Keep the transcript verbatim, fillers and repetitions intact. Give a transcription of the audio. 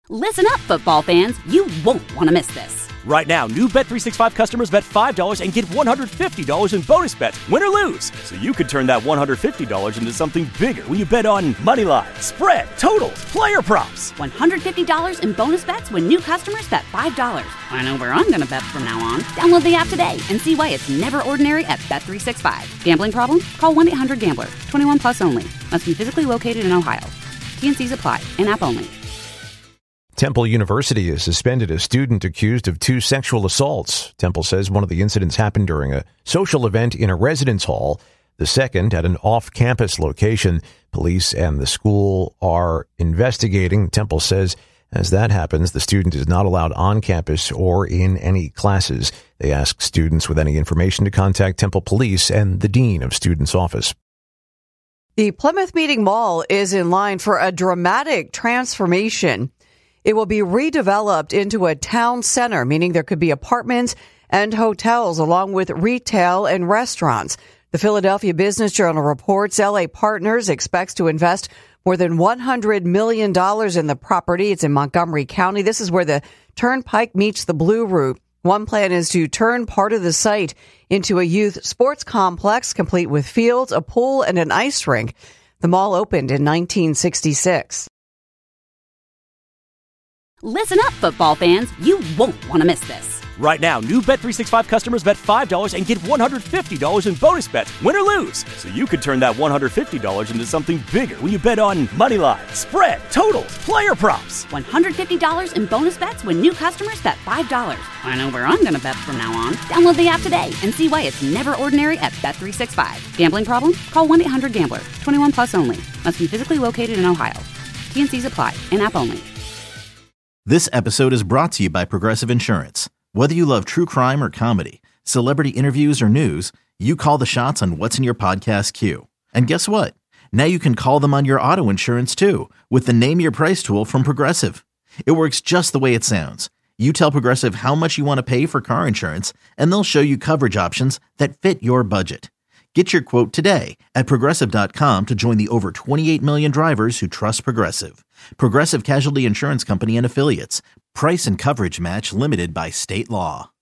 Listen up, football fans. You won't want to miss this. Right now, new Bet three sixty-five customers bet five dollars and get one hundred fifty dollars in bonus bets, win or lose. So you could turn that one hundred fifty dollars into something bigger when you bet on money line, spread, totals, player props. one hundred fifty dollars in bonus bets when new customers bet five dollars. I know where I'm going to bet from now on. Download the app today and see why it's never ordinary at Bet three sixty-five. Gambling problem? Call one eight hundred gambler. twenty-one plus only. Must be physically located in Ohio. T N Cs apply. In-app only. Temple University has suspended a student accused of two sexual assaults. Temple says one of the incidents happened during a social event in a residence hall. The second at an off-campus location. Police and the school are investigating. Temple says as that happens, the student is not allowed on campus or in any classes. They ask students with any information to contact Temple Police and the Dean of Students' Office. The Plymouth Meeting Mall is in line for a dramatic transformation. It will be redeveloped into a town center, meaning there could be apartments and hotels along with retail and restaurants. The Philadelphia Business Journal reports L A Partners expects to invest more than one hundred million dollars in the property. It's in Montgomery County. This is where the Turnpike meets the Blue Route. One plan is to turn part of the site into a youth sports complex, complete with fields, a pool, and an ice rink. The mall opened in nineteen sixty-six. Listen up, football fans. You won't want to miss this. Right now, new Bet three sixty-five customers bet five dollars and get one hundred fifty dollars in bonus bets, win or lose. So you could turn that one hundred fifty dollars into something bigger when you bet on money line, spread, totals, player props. one hundred fifty dollars in bonus bets when new customers bet five dollars. I know where I'm going to bet from now on. Download the app today and see why it's never ordinary at Bet three sixty-five. Gambling problem? Call one eight hundred gambler. twenty-one plus only. Must be physically located in Ohio. T N Cs apply. In-app only. This episode is brought to you by Progressive Insurance. Whether you love true crime or comedy, celebrity interviews or news, you call the shots on what's in your podcast queue. And guess what? Now you can call them on your auto insurance too with the Name Your Price tool from Progressive. It works just the way it sounds. You tell Progressive how much you want to pay for car insurance, and they'll show you coverage options that fit your budget. Get your quote today at Progressive dot com to join the over twenty-eight million drivers who trust Progressive. Progressive Casualty Insurance Company and Affiliates. Price and coverage match limited by state law.